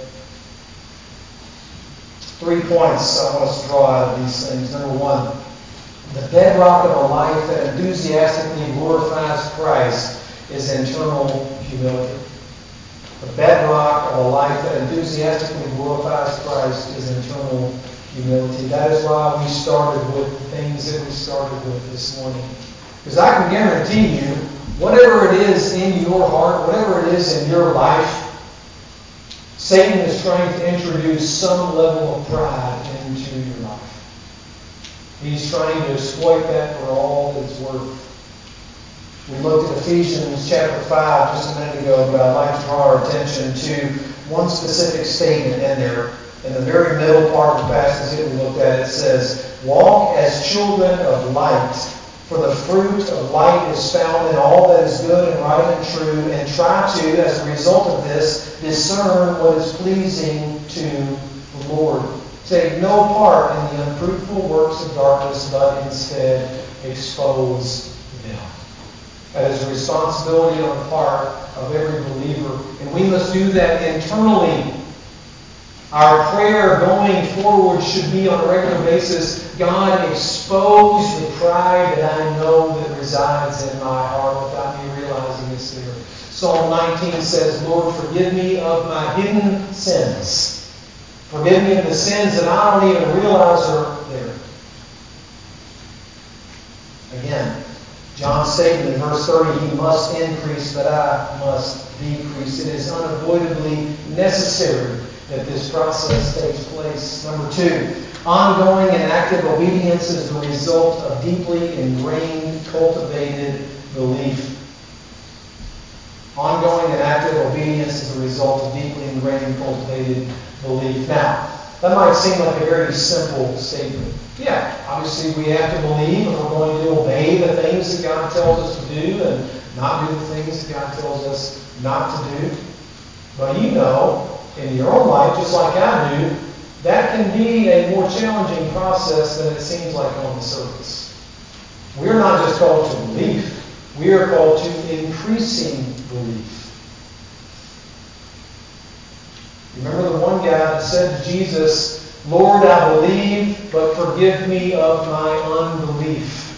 Three points I want us to draw out of these things. Number one, the bedrock of a life that enthusiastically glorifies Christ is internal humility. The bedrock of a life that enthusiastically glorifies Christ is internal humility. accountability. That is why we started with the things that we started with this morning. Because I can guarantee you, whatever it is in your heart, whatever it is in your life, Satan is trying to introduce some level of pride into your life. He's trying to exploit that for all that it's worth. We looked at Ephesians chapter five just a minute ago, but I'd like to draw our attention to one specific statement in there. In the very middle part of the passage that we looked at, it says, "Walk as children of light, for the fruit of light is found in all that is good and right and true, and try to, as a result of this, discern what is pleasing to the Lord. Take no part in the unfruitful works of darkness, but instead expose them." That is a responsibility on the part of every believer. And we must do that internally. Our prayer going forward should be on a regular basis, God, expose the pride that I know that resides in my heart without me realizing it's there. Psalm nineteen says, "Lord, forgive me of my hidden sins. Forgive me of the sins that I don't even realize are there." Again, John's statement in verse thirty, "He must increase, but I must decrease." It is unavoidably necessary that this process takes place. Number two, ongoing and active obedience is the result of deeply ingrained, cultivated belief. Ongoing and active obedience is the result of deeply ingrained, cultivated belief. Now, that might seem like a very simple statement. Yeah, obviously we have to believe and we're going to obey the things that God tells us to do and not do the things that God tells us not to do. But you know, in your own life, just like I do, that can be a more challenging process than it seems like on the surface. We're not just called to belief, we are called to increasing belief. Remember the one guy that said to Jesus, "Lord, I believe, but forgive me of my unbelief."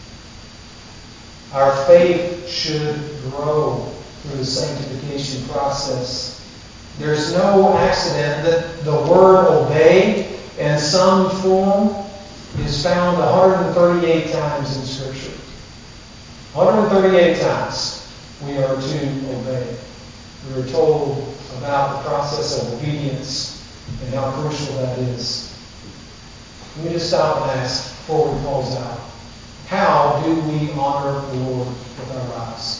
Our faith should grow through the sanctification process. There's no accident that the word obey in some form is found one hundred thirty-eight times in Scripture. one hundred thirty-eight times we are to obey. We are told about the process of obedience and how crucial that is. Let me just stop and ask before we close out. How do we honor the Lord with our lives?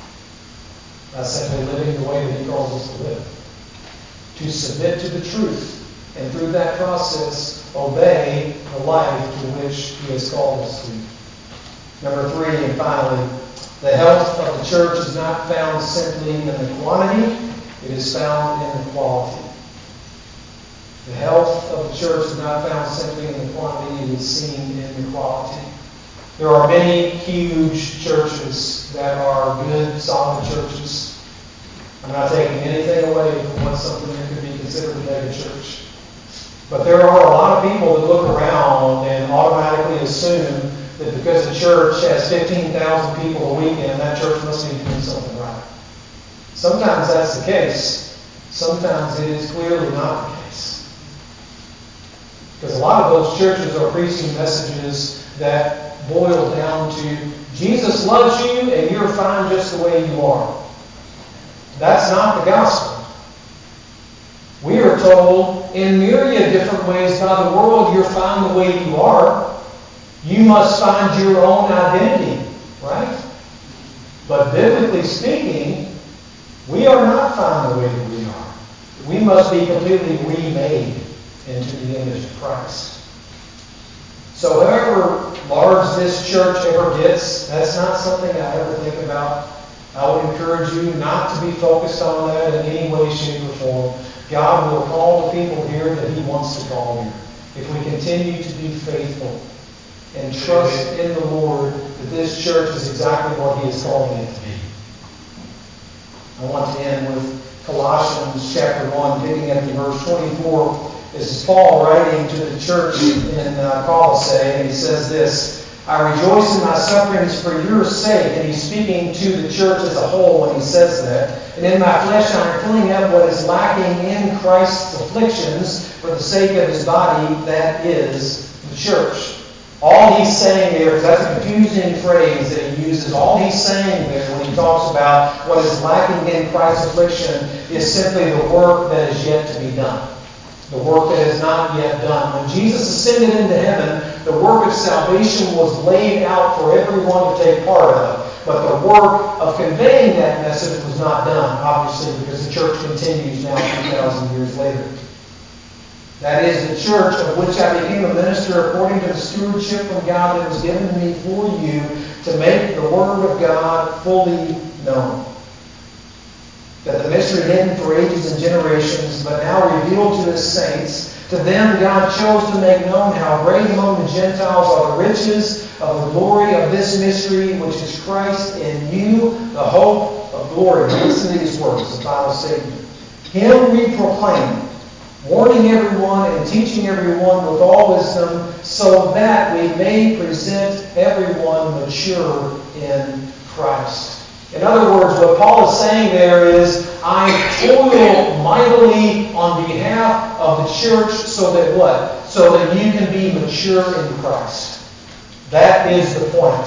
By simply living the way that He calls us to live. To submit to the truth, and through that process, obey the life to which He has called us to. Number three, and finally, the health of the church is not found simply in the quantity, it is found in the quality. The health of the church is not found simply in the quantity, it is seen in the quality. There are many huge churches that are good, solid churches. I'm not taking anything away from what something that could be considered a mega church. But there are a lot of people that look around and automatically assume that because a church has fifteen thousand people a weekend, that church must be doing something right. Sometimes that's the case. Sometimes it is clearly not the case. Because a lot of those churches are preaching messages that boil down to Jesus loves you and you're fine just the way you are. That's not the gospel. We are told in myriad different ways by the world, you're fine the way you are. You must find your own identity, right? But biblically speaking, we are not fine the way that we are. We must be completely remade into the image of Christ. So however large this church ever gets, that's not something I ever think about. I would encourage you not to be focused on that in any way, shape, or form. God will call the people here that He wants to call here. If we continue to be faithful and trust in the Lord that this church is exactly what He is calling it to be. I want to end with Colossians chapter one, picking up in verse twenty-four. This is Paul writing to the church in uh, Colossae, and he says this, I rejoice in my sufferings for your sake. And he's speaking to the church as a whole when he says that. And in my flesh I am filling up what is lacking in Christ's afflictions for the sake of his body, that is the church. All he's saying there, because that's a confusing phrase that he uses, all he's saying there when he talks about what is lacking in Christ's affliction is simply the work that is yet to be done. The work that is not yet done. When Jesus ascended into heaven, the work of salvation was laid out for everyone to take part of. But the work of conveying that message was not done, obviously, because the church continues now two thousand years later. That is the church of which I became a minister according to the stewardship from God that was given to me for you to make the word of God fully known. That the mystery hidden for ages and generations, but now revealed to his saints. To them God chose to make known how great among the Gentiles are the riches of the glory of this mystery, which is Christ in you, the hope of glory. Now listen to these words, the final statement. Him we proclaim, warning everyone and teaching everyone with all wisdom, so that we may present everyone mature in Christ. In other words, what Paul is saying there is, I toil mightily on behalf of the church so that what? So that you can be mature in Christ. That is the point.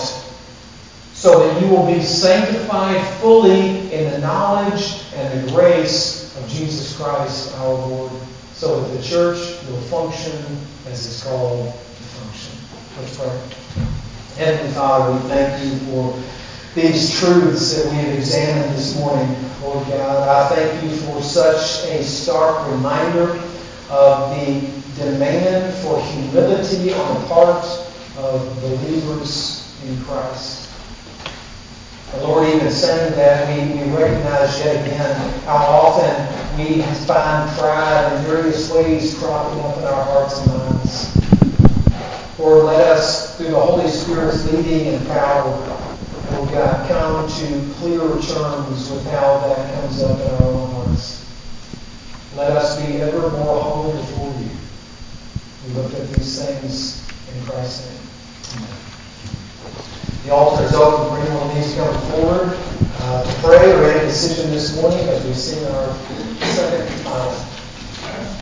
So that you will be sanctified fully in the knowledge and the grace of Jesus Christ our Lord. So that the church will function as it's called to function. Let's pray. Heavenly Father, we thank you for these truths that we have examined this morning, Lord God. I thank you for such a stark reminder of the demand for humility on the part of believers in Christ. And Lord, even saying that, we, we recognize yet again how often we find pride in various ways cropping up in our hearts and minds. Lord, let us, through the Holy Spirit's leading and power, Lord God, come to clearer terms with how that comes up in our own hearts. Let us be ever more humble